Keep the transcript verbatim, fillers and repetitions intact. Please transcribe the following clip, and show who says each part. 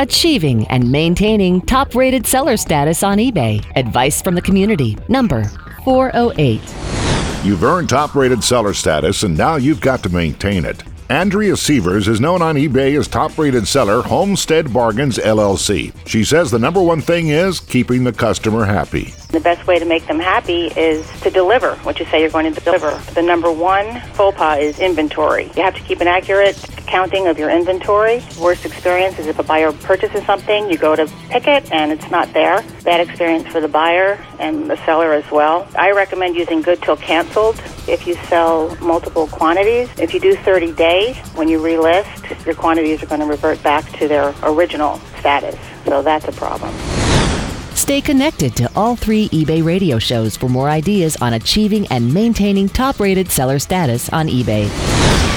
Speaker 1: Achieving and maintaining top-rated seller status on eBay. Advice from the community. Number four oh eight.
Speaker 2: You've earned top-rated seller status, and now you've got to maintain it. Andrea Sievers is known on eBay as top-rated seller Homestead Bargains, L L C. She says the number one thing is keeping the customer happy.
Speaker 3: The best way to make them happy is to deliver what you say you're going to deliver. The number one faux pas is inventory. You have to keep an accurate counting of your inventory. Worst experience is if a buyer purchases something, you go to pick it and it's not there. Bad experience for the buyer and the seller as well. I recommend using good till canceled if you sell multiple quantities. If you do thirty days, when you relist, your quantities are going to revert back to their original status. So that's a problem.
Speaker 1: Stay connected to all three eBay radio shows for more ideas on achieving and maintaining top-rated seller status on eBay.